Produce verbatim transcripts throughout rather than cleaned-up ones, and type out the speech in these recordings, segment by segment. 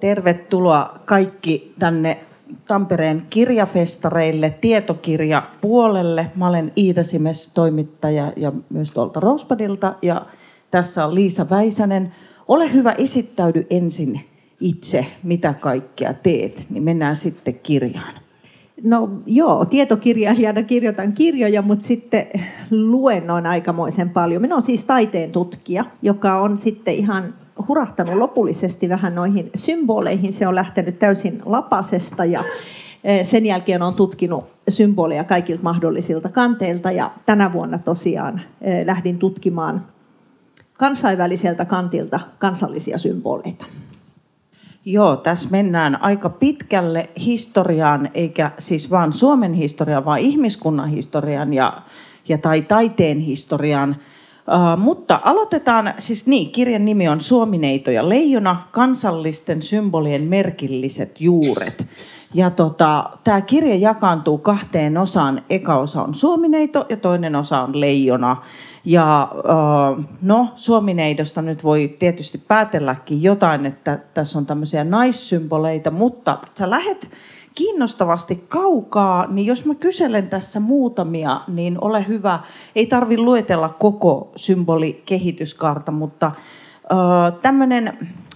Tervetuloa kaikki tänne Tampereen kirjafestareille, tietokirjapuolelle. Mä olen Iida Simes, toimittaja ja myös tuolta Rosepadilta. Ja tässä on Liisa Väisänen. Ole hyvä, esittäydy ensin itse, mitä kaikkea teet, niin mennään sitten kirjaan. No joo, tietokirjailijana kirjoitan kirjoja, mutta sitten luennoin aikamoisen paljon. Minä olen siis taiteen tutkija, joka on sitten ihan hurahtanut lopullisesti vähän noihin symboleihin. Se on lähtenyt täysin lapasesta ja sen jälkeen on tutkinut symboleja kaikilta mahdollisilta kanteilta. Ja tänä vuonna tosiaan lähdin tutkimaan kansainväliseltä kantilta kansallisia symboleita. Joo, tässä mennään aika pitkälle historiaan, eikä siis vaan Suomen historiaan, vaan ihmiskunnan historiaan ja, ja tai taiteen historiaan. Uh, mutta aloitetaan, siis niin, kirjan nimi on Suomineito ja leijona, kansallisten symbolien merkilliset juuret. Ja tota, tämä kirja jakaantuu kahteen osaan. Eka osa on Suomineito ja toinen osa on leijona. Ja uh, no, Suomineidosta nyt voi tietysti päätelläkin jotain, että tässä on tämmöisiä naissymboleita, mutta sä lähet kiinnostavasti kaukaa, niin jos mä kyselen tässä muutamia, niin ole hyvä. Ei tarvitse luetella koko symbolikehityskaarta, mutta uh, tämmöinen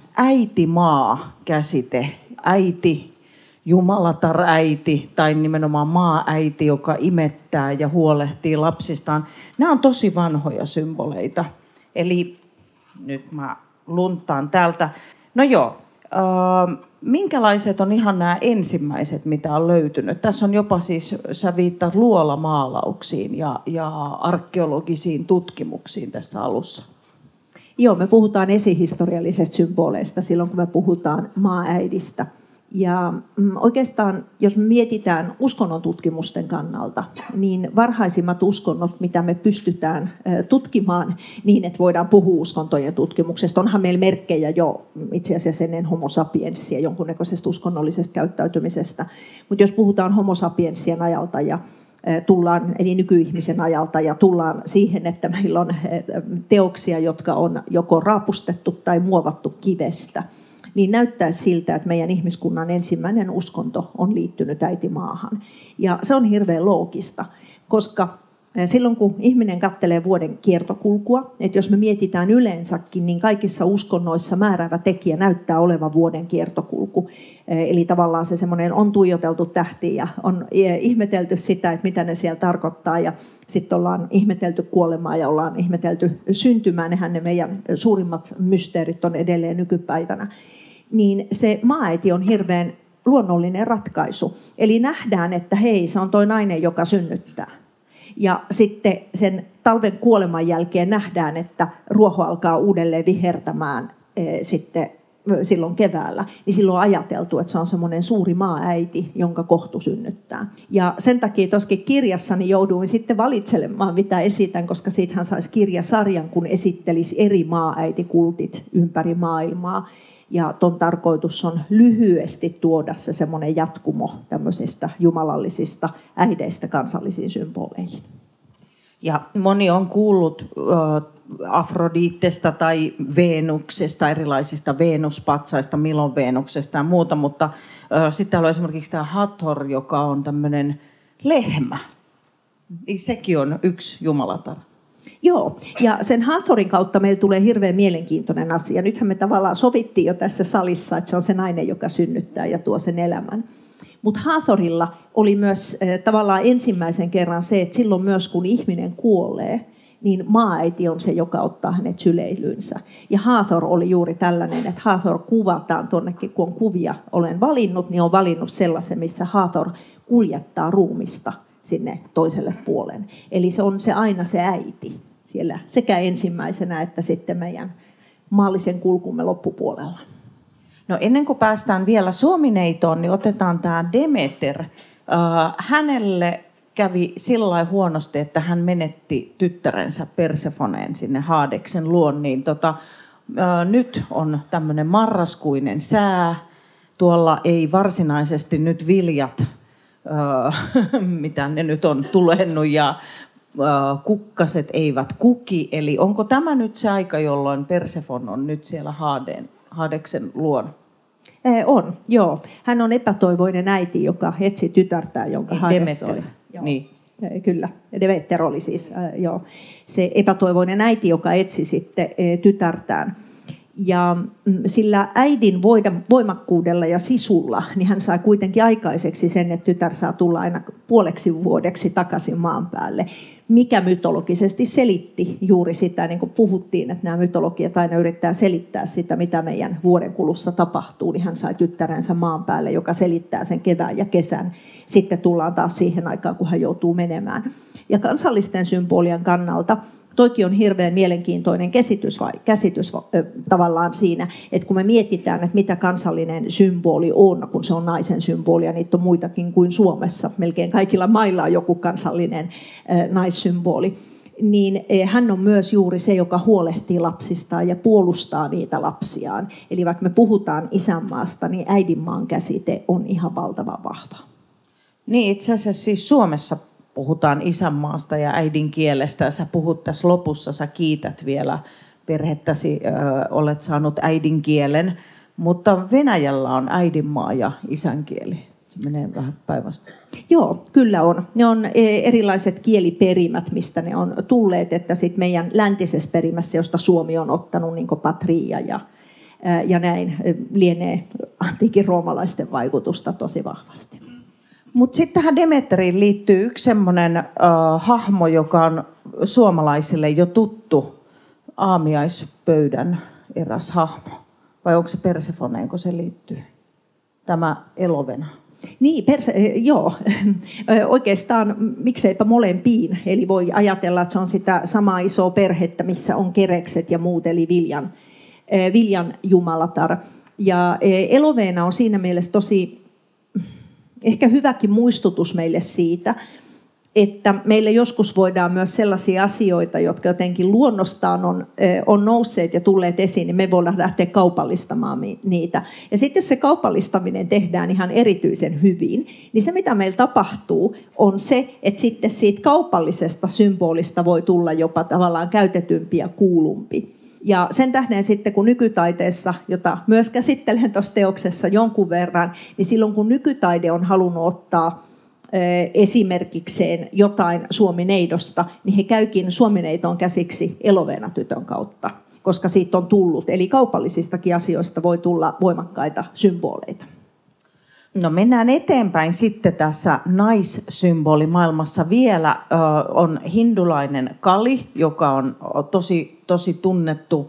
äitimaa-käsite, äiti, Jumalatar äiti tai nimenomaan maa-äiti, joka imettää ja huolehtii lapsistaan. Nämä on tosi vanhoja symboleita. Eli nyt mä luntaan täältä. No joo, äh, minkälaiset on ihan nämä ensimmäiset, mitä on löytynyt? Tässä on jopa siis, sä viittaat luolamaalauksiin ja, ja arkeologisiin tutkimuksiin tässä alussa. Joo, me puhutaan esihistoriallisesta symboleista silloin, kun me puhutaan maa-äidistä. Ja oikeastaan, jos me mietitään uskonnon tutkimusten kannalta, niin varhaisimmat uskonnot, mitä me pystytään tutkimaan niin, että voidaan puhua uskontojen tutkimuksesta, onhan meillä merkkejä jo itse asiassa ennen homo sapiensia, jonkunnäköisestä uskonnollisesta käyttäytymisestä. Mutta jos puhutaan homo sapiensien ajalta ja tullaan, eli nykyihmisen ajalta, ja tullaan siihen, että meillä on teoksia, jotka on joko raapustettu tai muovattu kivestä, niin näyttää siltä, että meidän ihmiskunnan ensimmäinen uskonto on liittynyt äitimaahan. Ja se on hirveän loogista, koska silloin kun ihminen katselee vuoden kiertokulkua, että jos me mietitään yleensäkin, niin kaikissa uskonnoissa määräävä tekijä näyttää olevan vuoden kiertokulku. Eli tavallaan se semmoinen on tuijoteltu tähti ja on ihmetelty sitä, että mitä ne siellä tarkoittaa. Ja sitten ollaan ihmetelty kuolemaa ja ollaan ihmetelty syntymää. Nehän ne meidän suurimmat mysteerit on edelleen nykypäivänä. Niin se maa-äiti on hirveän luonnollinen ratkaisu. Eli nähdään, että hei, se on toi nainen, joka synnyttää. Ja sitten sen talven kuoleman jälkeen nähdään, että ruoho alkaa uudelleen vihertämään e, sitten silloin keväällä. Niin silloin on ajateltu, että se on semmoinen suuri maa-äiti, jonka kohtu synnyttää. Ja sen takia tuossakin kirjassani jouduin sitten valitselemaan, mitä esitän, koska siitähän saisi kirjasarjan, kun esittelisi eri maa-äitikultit ympäri maailmaa. Ja ton tarkoitus on lyhyesti tuoda se semmoinen jatkumo tämmöisistä jumalallisista äideistä kansallisiin symboleihin. Ja moni on kuullut äh, Afrodiittesta tai Veenuksesta, erilaisista Venuspatsaista, Milon Veenuksesta ja muuta, mutta äh, sitten on esimerkiksi tämä Hathor, joka on tämmöinen lehmä. Sekin on yksi jumalatar. Joo, ja sen Hathorin kautta meillä tulee hirveän mielenkiintoinen asia. Nythän me tavallaan sovittiin jo tässä salissa, että se on se nainen, joka synnyttää ja tuo sen elämän. Mutta Hathorilla oli myös äh, tavallaan ensimmäisen kerran se, että silloin myös kun ihminen kuolee, niin maa-äiti on se, joka ottaa hänet syleilyynsä. Ja Hathor oli juuri tällainen, että Hathor kuvataan tuonnekin, kun on kuvia olen valinnut, niin on valinnut sellaisen, missä Hathor kuljettaa ruumista sinne toiselle puolen. Eli se on se aina se äiti siellä sekä ensimmäisenä että sitten meidän maallisen kulkumme loppupuolella. No ennen kuin päästään vielä Suomineitoon, niin otetaan tämä Demeter. Hänelle kävi sillä huonosti, että hän menetti tyttärensä Persefoneen sinne Hadeksen luon. Niin tota, nyt on tämmöinen marraskuinen sää. Tuolla ei varsinaisesti nyt viljat, mitä ne nyt on tulennut, ja kukkaset eivät kuki. Eli onko tämä nyt se aika, jolloin Persefon on nyt siellä Hadeksen luon? On, joo. Hän on epätoivoinen äiti, joka etsi tytärtään, jonka Hades oli. Niin. Kyllä, Demeter oli siis joo, se epätoivoinen äiti, joka etsi sitten tytärtään. Ja sillä äidin voimakkuudella ja sisulla, niin hän sai kuitenkin aikaiseksi sen, että tytär saa tulla aina puoleksi vuodeksi takaisin maan päälle, mikä mytologisesti selitti juuri sitä, niin kuin puhuttiin, että nämä mytologiat aina yrittää selittää sitä, mitä meidän vuoden kulussa tapahtuu, niin hän sai tyttärensä maan päälle, joka selittää sen kevään ja kesän. Sitten tullaan taas siihen aikaan, kun hän joutuu menemään. Ja kansallisten symbolien kannalta toikin on hirveän mielenkiintoinen käsitys, käsitys tavallaan siinä, että kun me mietitään, että mitä kansallinen symboli on, kun se on naisen symboli, ja niitä on muitakin kuin Suomessa, melkein kaikilla mailla on joku kansallinen naissymboli, niin hän on myös juuri se, joka huolehtii lapsistaan ja puolustaa niitä lapsiaan. Eli vaikka me puhutaan isänmaasta, niin äidinmaan käsite on ihan valtavan vahva. Niin, itse asiassa siis Suomessa puhutaan isänmaasta ja äidinkielestä. Sä puhut tässä lopussa, sä kiität vielä perhettäsi, ö, olet saanut äidinkielen, mutta Venäjällä on äidinmaa ja isänkieli. Se menee vähän päinvastoin. Joo, kyllä on. Ne on erilaiset kieliperimät, mistä ne on tulleet, että sit meidän läntisessä perimässä, josta Suomi on ottanut niin kuin patria ja, ja näin, lienee antiikin roomalaisten vaikutusta tosi vahvasti. Mutta sitten tähän Demeteriin liittyy yksi semmoinen äh, hahmo, joka on suomalaisille jo tuttu, aamiaispöydän eräs hahmo. Vai onko se Persefoneen, kun se liittyy? Tämä Elovena. Niin, perse, joo. Oikeastaan mikseipä molempiin. Eli voi ajatella, että se on sitä samaa isoa perhettä, missä on kerekset ja muut, eli viljan, viljan jumalatar. Ja Elovena on siinä mielessä tosi ehkä hyväkin muistutus meille siitä, että meille joskus voidaan myös sellaisia asioita, jotka jotenkin luonnostaan on, on nousseet ja tulleet esiin, niin me voidaan lähteä kaupallistamaan niitä. Ja sitten jos se kaupallistaminen tehdään ihan erityisen hyvin, niin se mitä meillä tapahtuu on se, että sitten siitä kaupallisesta symbolista voi tulla jopa tavallaan käytetympi ja kuulumpi. Ja sen tähden sitten, kun nykytaiteessa, jota myös käsittelen tuossa teoksessa jonkun verran, niin silloin kun nykytaide on halunnut ottaa esimerkikseen jotain suomineidosta, niin he käykin suomineitoon käsiksi Elovena-tytön kautta, koska siitä on tullut. Eli kaupallisistakin asioista voi tulla voimakkaita symboleita. No mennään eteenpäin sitten tässä naissymbolimaailmassa. Vielä ö, on hindulainen Kali, joka on tosi, tosi tunnettu,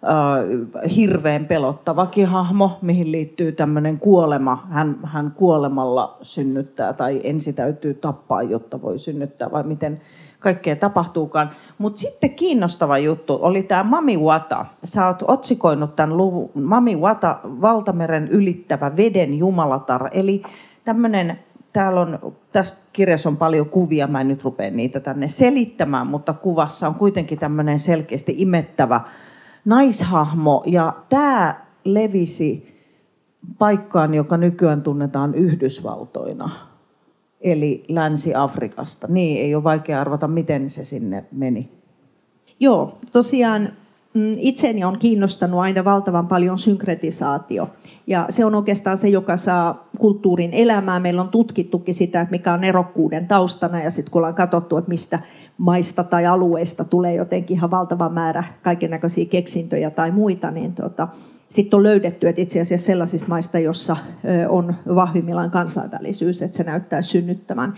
ö, hirveän pelottavakin hahmo, mihin liittyy tämmöinen kuolema. Hän, hän kuolemalla synnyttää tai ensin täytyy tappaa, jotta voi synnyttää vai miten kaikkea tapahtuukaan. Mutta sitten kiinnostava juttu oli tämä Mami Wata. Sä oot otsikoinut tämän luvun. Mami Wata, valtameren ylittävä veden jumalatar. Eli tämmöinen, täällä on, tässä kirjassa on paljon kuvia, mä en nyt rupea niitä tänne selittämään, mutta kuvassa on kuitenkin tämmöinen selkeästi imettävä naishahmo. Ja tämä levisi paikkaan, joka nykyään tunnetaan Yhdysvaltoina. Eli Länsi-Afrikasta. Niin, ei ole vaikea arvata, miten se sinne meni. Joo, tosiaan itseäni on kiinnostanut aina valtavan paljon synkretisaatio. Ja se on oikeastaan se, joka saa kulttuurin elämään. Meillä on tutkittukin sitä, että mikä on erokkuuden taustana. Ja sitten kun ollaan katsottu, että mistä maista tai alueista tulee jotenkin ihan valtava määrä kaikennäköisiä keksintöjä tai muita, niin tuota, sitten on löydetty, että itse asiassa sellaisista maista, jossa on vahvimmillaan kansainvälisyys, että se näyttää synnyttävän.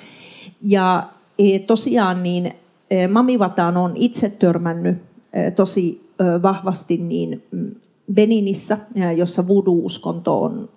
Ja tosiaan niin Mami Wataan on itse törmännyt tosi vahvasti niin Beninissä, jossa voodoo-uskonto on,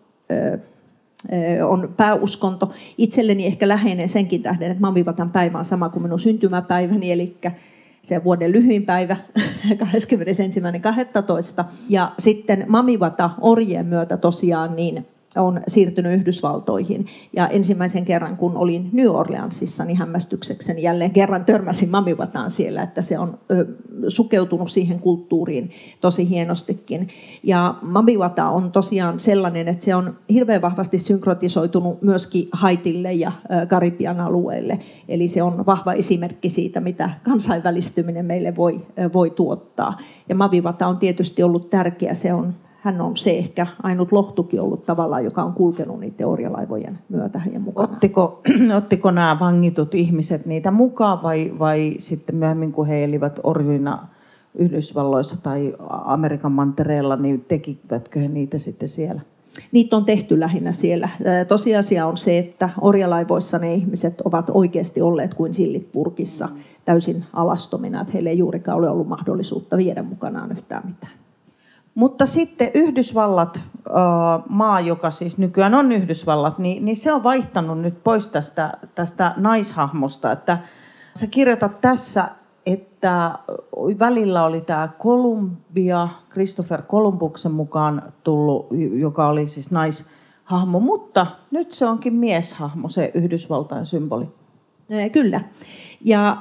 on pääuskonto. Itselleni ehkä läheinen senkin tähden, että Mami Wataan päivä on sama kuin minun syntymäpäiväni, eli se vuoden lyhyin päivä, kahdeskymmenesensimmäinen kahdestoista Ja sitten Mami Wata orjien myötä tosiaan niin on siirtynyt Yhdysvaltoihin. Ja ensimmäisen kerran, kun olin New Orleansissa, niin hämmästyksekseni jälleen kerran törmäsin Mami Wataan siellä, että se on ö, sukeutunut siihen kulttuuriin tosi hienostikin. Ja Mami Wata on tosiaan sellainen, että se on hirveän vahvasti synkrotisoitunut myöskin Haitille ja ö, Karibian alueelle. Eli se on vahva esimerkki siitä, mitä kansainvälistyminen meille voi, ö, voi tuottaa. Ja Mami Wata on tietysti ollut tärkeä. Se on hän on se ehkä ainut lohtukin ollut tavallaan, joka on kulkenut niiden orjalaivojen myötä heidän mukana. Ottiko, ottiko nämä vangitut ihmiset niitä mukaan vai, vai sitten myöhemmin, kun he elivät orjuina Yhdysvalloissa tai Amerikan mantereella, niin tekivätkö he niitä sitten siellä? Niitä on tehty lähinnä siellä. Tosiasia on se, että orjalaivoissa ne ihmiset ovat oikeasti olleet kuin sillit purkissa täysin alastomina, että heillä ei juurikaan ole ollut mahdollisuutta viedä mukanaan yhtään mitään. Mutta sitten Yhdysvallat, maa, joka siis nykyään on Yhdysvallat, niin, niin se on vaihtanut nyt pois tästä, tästä naishahmosta. Että sä kirjoitat tässä, että välillä oli tämä Columbia, Christopher Columbuksen mukaan tullut, joka oli siis naishahmo, mutta nyt se onkin mieshahmo, se Yhdysvaltain symboli. Kyllä. Ja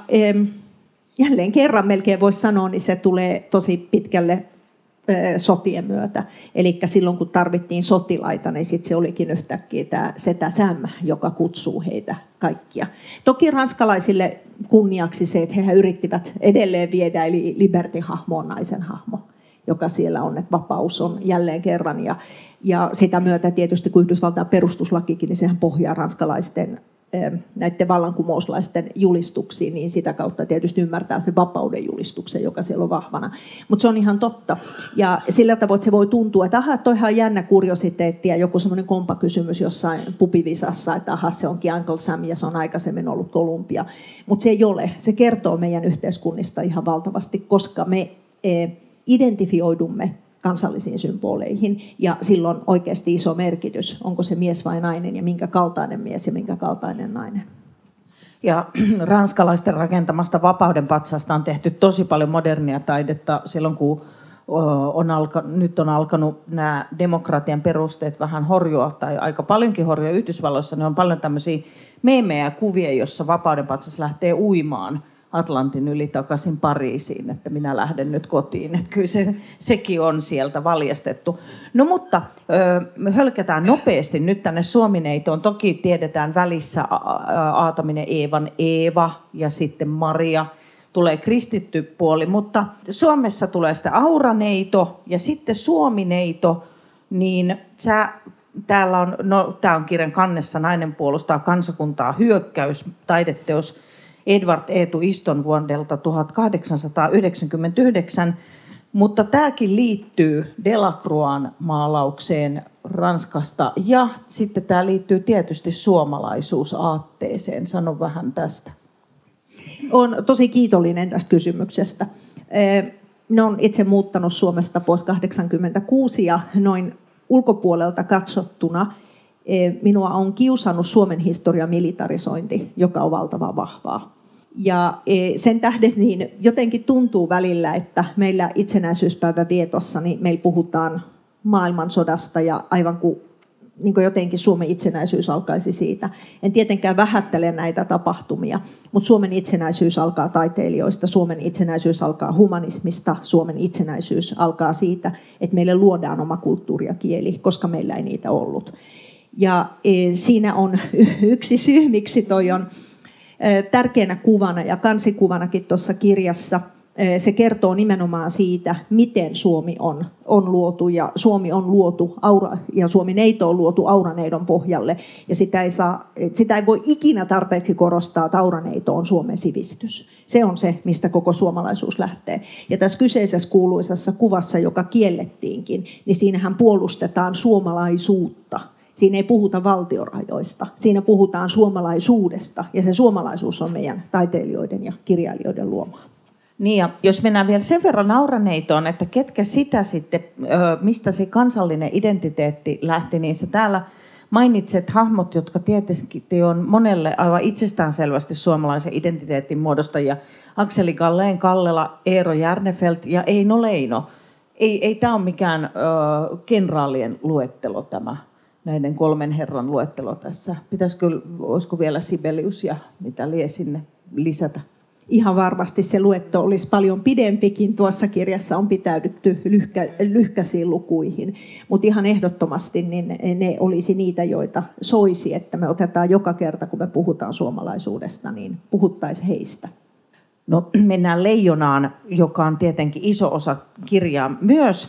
jälleen kerran melkein voisi sanoa, niin se tulee tosi pitkälle sotien myötä. Eli silloin kun tarvittiin sotilaita, niin sitten se olikin yhtäkkiä tämä setä Sam, joka kutsuu heitä kaikkia. Toki ranskalaisille kunniaksi se, että he yrittivät edelleen viedä, eli Liberty-hahmo on naisen hahmo, joka siellä on, että vapaus on jälleen kerran. Ja, ja sitä myötä tietysti, kun Yhdysvaltain perustuslakikin, niin sehän pohjaa ranskalaisten näiden vallankumouslaisten julistuksiin, niin sitä kautta tietysti ymmärtää sen vapauden julistuksen, joka siellä on vahvana. Mutta se on ihan totta. Ja sillä tavoin, että se voi tuntua, että aha, toihan on jännä kuriositeetti ja joku semmoinen kompakysymys jossain pupivisassa, että aha, se onkin Uncle Sam ja se on aikaisemmin ollut Columbia. Mutta se ei ole. Se kertoo meidän yhteiskunnista ihan valtavasti, koska me identifioidumme kansallisiin symboleihin, ja silloin oikeasti iso merkitys, onko se mies vai nainen, ja minkä kaltainen mies ja minkä kaltainen nainen. Ja ranskalaisten rakentamasta Vapauden patsasta on tehty tosi paljon modernia taidetta silloin, kun on alka, nyt on alkanut nämä demokratian perusteet vähän horjua, tai aika paljonkin horjua Yhdysvalloissa, niin on paljon tämmöisiä meemejä ja kuvia, jossa Vapauden patsas lähtee uimaan Atlantin yli takaisin Pariisiin, että minä lähden nyt kotiin. Että kyllä se, sekin on sieltä valjastettu. No mutta me hölkätään nopeasti nyt tänne Suomi-neitoon. Toki tiedetään välissä Aataminen Eevan Eeva ja sitten Maria. Tulee kristitty puoli, mutta Suomessa tulee sitten Auraneito ja sitten Suomi-neito. Niin sä, täällä on, no, tää on kirjan kannessa Nainen puolustaa kansakuntaa hyökkäys, taideteos Edward Eetu Iston vuodelta tuhatkahdeksansataayhdeksänkymmentäyhdeksän, mutta tämäkin liittyy Delacroix'n maalaukseen Ranskasta ja sitten tämä liittyy tietysti suomalaisuusaatteeseen. Sano vähän tästä. Olen tosi kiitollinen tästä kysymyksestä. Ne on itse muuttanut Suomesta vuosi kahdeksankymmentäkuusi ja noin ulkopuolelta katsottuna minua on kiusannut Suomen historian militarisointi, joka on valtavan vahvaa. Ja sen tähden niin jotenkin tuntuu välillä, että meillä itsenäisyyspäivän vietossa niin meillä puhutaan maailmansodasta ja aivan kuin, niin kuin jotenkin Suomen itsenäisyys alkaisi siitä. En tietenkään vähättele näitä tapahtumia, mutta Suomen itsenäisyys alkaa taiteilijoista, Suomen itsenäisyys alkaa humanismista, Suomen itsenäisyys alkaa siitä, että meille luodaan oma kulttuuri ja kieli, koska meillä ei niitä ollut. Ja siinä on yksi syy, miksi toi on tärkeänä kuvana ja kansikuvanakin tuossa kirjassa. Se kertoo nimenomaan siitä, miten Suomi on, on luotu ja Suomi on luotu aura, ja Suomi-neito on luotu Auraneidon pohjalle. Ja sitä ei, saa, sitä ei voi ikinä tarpeeksi korostaa, että Auraneito on Suomen sivistys. Se on se, mistä koko suomalaisuus lähtee. Ja tässä kyseisessä kuuluisassa kuvassa, joka kiellettiinkin, niin siinähän puolustetaan suomalaisuutta. Siinä ei puhuta valtiorajoista, siinä puhutaan suomalaisuudesta, ja se suomalaisuus on meidän taiteilijoiden ja kirjailijoiden luomaa. Niin, ja jos mennään vielä sen verran Auraneitoon, että ketkä sitä sitten, mistä se kansallinen identiteetti lähti, niin sä täällä mainitset hahmot, jotka tietysti on monelle aivan itsestäänselvästi suomalaisen identiteetin muodostajia. Akseli Galleen Kallela, Eero Järnefelt ja Eino Leino. Ei, ei tämä ole mikään ö, kenraalien luettelo tämä. Näiden kolmen herran luettelo tässä. Pitäisikö, olisiko vielä Sibelius ja mitä lie sinne lisätä? Ihan varmasti se luetto olisi paljon pidempikin. Tuossa kirjassa on pitäydytty lyhkä, lyhkäisiin lukuihin. Mutta ihan ehdottomasti niin ne olisi niitä, joita soisi, että me otetaan joka kerta, kun me puhutaan suomalaisuudesta, niin puhuttaisiin heistä. No, mennään Leijonaan, joka on tietenkin iso osa kirjaa myös.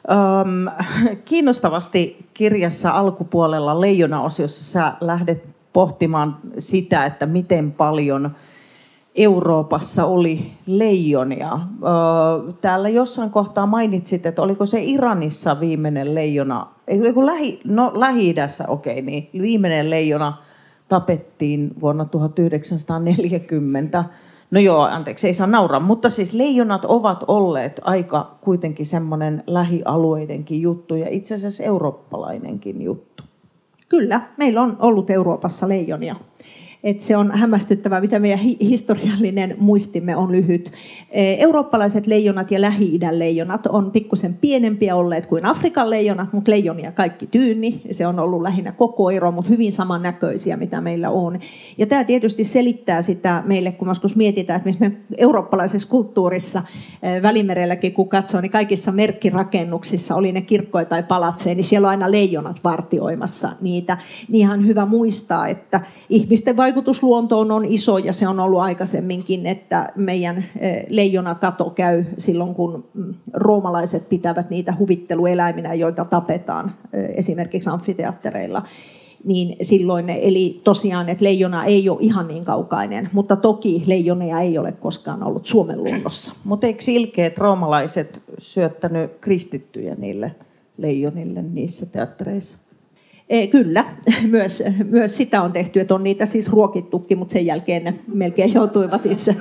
Öm, kiinnostavasti kirjassa alkupuolella Leijona-osiossa sä lähdet pohtimaan sitä, että miten paljon Euroopassa oli leijonia. Täällä jossain kohtaa mainitsit, että oliko se Iranissa viimeinen leijona, ei lähi, no Lähi-idässä, okei, niin viimeinen leijona tapettiin vuonna tuhatyhdeksänsataaneljäkymmentä. No joo, anteeksi, ei saa nauraa, mutta siis leijonat ovat olleet aika kuitenkin semmoinen lähialueidenkin juttu ja itse asiassa eurooppalainenkin juttu. Kyllä, meillä on ollut Euroopassa leijonia. Et se on hämmästyttävää, mitä meidän historiallinen muistimme on lyhyt. Eurooppalaiset leijonat ja Lähi-idän leijonat on pikkusen pienempiä olleet kuin Afrikan leijonat, mutta leijonia kaikki tyynni. Se on ollut lähinnä koko ero, mutta hyvin samannäköisiä, mitä meillä on. Ja tämä tietysti selittää sitä meille, kun joskus mietitään, että me eurooppalaisessa kulttuurissa Välimerelläkin, kun katsoo, niin kaikissa merkkirakennuksissa, oli ne kirkkoja tai palatseja, niin siellä on aina leijonat vartioimassa niitä. Niin ihan hyvä muistaa, että ihmisten vaikutus luontoon on iso ja se on ollut aikaisemminkin, että meidän leijonakato käy silloin, kun roomalaiset pitävät niitä huvittelueläiminä, joita tapetaan esimerkiksi amfiteattereilla. Niin silloin, eli tosiaan, että leijona ei ole ihan niin kaukainen, mutta toki leijonia ei ole koskaan ollut Suomen luonnossa. Mutta eikö ilkeät roomalaiset syöttänyt kristittyjä niille leijonille niissä teattereissa? Kyllä, myös, myös sitä on tehty, että on niitä siis ruokittukin, mutta sen jälkeen ne melkein joutuivat itse,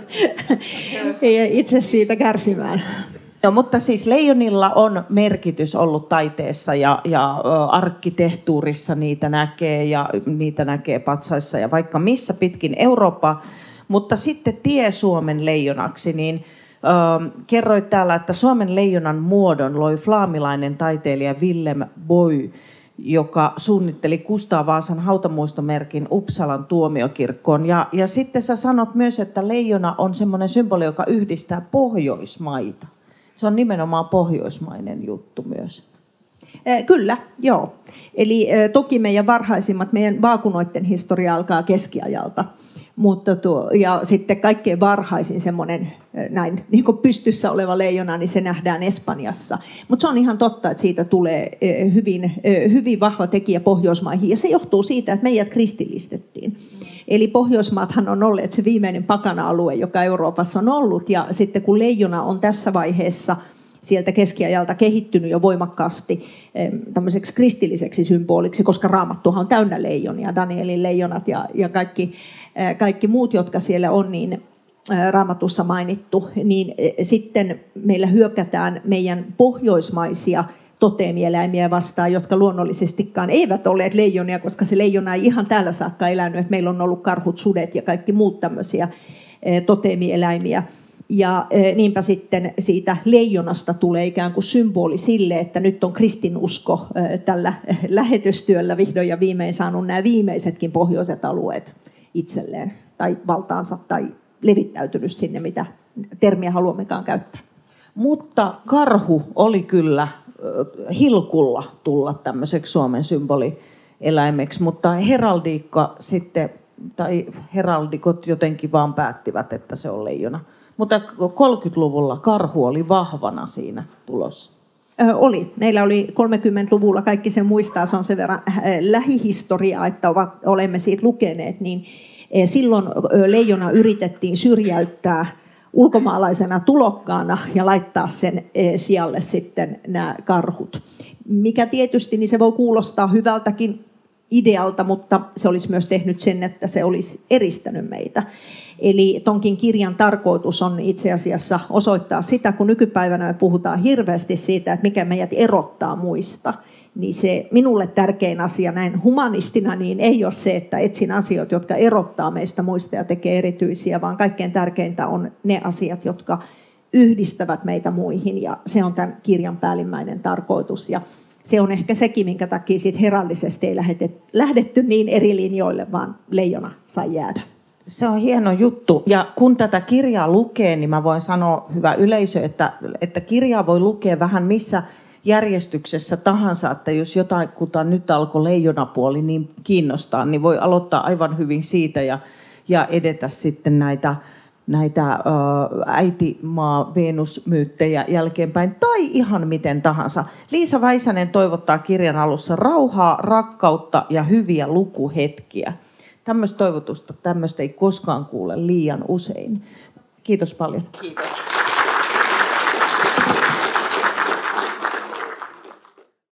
itse siitä kärsimään. No, mutta siis leijonilla on merkitys ollut taiteessa ja, ja arkkitehtuurissa niitä näkee ja niitä näkee patsaissa ja vaikka missä pitkin Eurooppaa. Mutta sitten tie Suomen leijonaksi, niin äh, kerroit täällä, että Suomen leijonan muodon loi flaamilainen taiteilija Willem Boy, joka suunnitteli Kustaa Vaasan hautamuistomerkin Uppsalan tuomiokirkkoon. Ja, ja sitten sä sanot myös, että leijona on semmoinen symboli, joka yhdistää Pohjoismaita. Se on nimenomaan pohjoismainen juttu myös. Kyllä, joo. Eli toki meidän varhaisimmat, meidän vaakunoiden historia alkaa keskiajalta. Mutta tuo, ja sitten kaikkein varhaisin semmoinen näin niin kuin pystyssä oleva leijona, niin se nähdään Espanjassa. Mutta se on ihan totta, että siitä tulee hyvin, hyvin vahva tekijä Pohjoismaihin. Ja se johtuu siitä, että meidät kristillistettiin. Eli Pohjoismaathan on olleet se viimeinen pakana-alue, joka Euroopassa on ollut. Ja sitten kun leijona on tässä vaiheessa sieltä keskiajalta kehittynyt jo voimakkaasti tämmöiseksi kristilliseksi symboliksi, koska Raamattuhan on täynnä leijonia, Danielin leijonat ja, ja kaikki, kaikki muut, jotka siellä on niin Raamatussa mainittu, niin sitten meillä hyökätään meidän pohjoismaisia toteemieläimiä vastaan, jotka luonnollisestikaan eivät olleet leijonia, koska se leijona ei ihan täällä saakka elänyt, että meillä on ollut karhut, sudet ja kaikki muut tämmöisiä toteemieläimiä. Ja niinpä sitten siitä leijonasta tulee ikään kuin symboli sille, että nyt on kristinusko tällä lähetystyöllä vihdoin ja viimein saanut nämä viimeisetkin pohjoiset alueet itselleen tai valtaansa tai levittäytynyt sinne, mitä termiä haluammekaan käyttää. Mutta karhu oli kyllä hilkulla tulla tämmöiseksi Suomen symbolieläimeksi, mutta heraldiikka sitten, tai heraldikot jotenkin vaan päättivät, että se on leijona. Mutta kolmekymmentäluvulla karhu oli vahvana siinä tulossa. Oli. Meillä oli kolmekymmentäluvulla, kaikki sen muistaa, se on sen verran lähihistoriaa, että ovat, olemme siitä lukeneet, niin silloin leijona yritettiin syrjäyttää ulkomaalaisena tulokkaana ja laittaa sen sijalle sitten nämä karhut. Mikä tietysti, niin se voi kuulostaa hyvältäkin idealta, mutta se olisi myös tehnyt sen, että se olisi eristänyt meitä. Eli tonkin kirjan tarkoitus on itse asiassa osoittaa sitä, kun nykypäivänä me puhutaan hirveästi siitä, että mikä meidät erottaa muista, niin se minulle tärkein asia näin humanistina niin ei ole se, että etsin asioita, jotka erottaa meistä muista ja tekee erityisiä, vaan kaikkein tärkeintä on ne asiat, jotka yhdistävät meitä muihin, ja se on tämän kirjan päällimmäinen tarkoitus. Ja se on ehkä sekin, minkä takia siitä herallisesti ei lähdetty niin eri linjoille, vaan leijona sai jäädä. Se on hieno juttu. Ja kun tätä kirjaa lukee, niin mä voin sanoa, hyvä yleisö, että, että kirjaa voi lukea vähän missä järjestyksessä tahansa, että jos jotain, kuten nyt alkoi leijonapuoli niin kiinnostaa, niin voi aloittaa aivan hyvin siitä ja, ja edetä sitten näitä näitä äitimaa-Venus-myyttejä jälkeenpäin tai ihan miten tahansa. Liisa Väisänen toivottaa kirjan alussa rauhaa, rakkautta ja hyviä lukuhetkiä. Tämmöistä toivotusta, tämmöistä ei koskaan kuule liian usein. Kiitos paljon. Kiitos.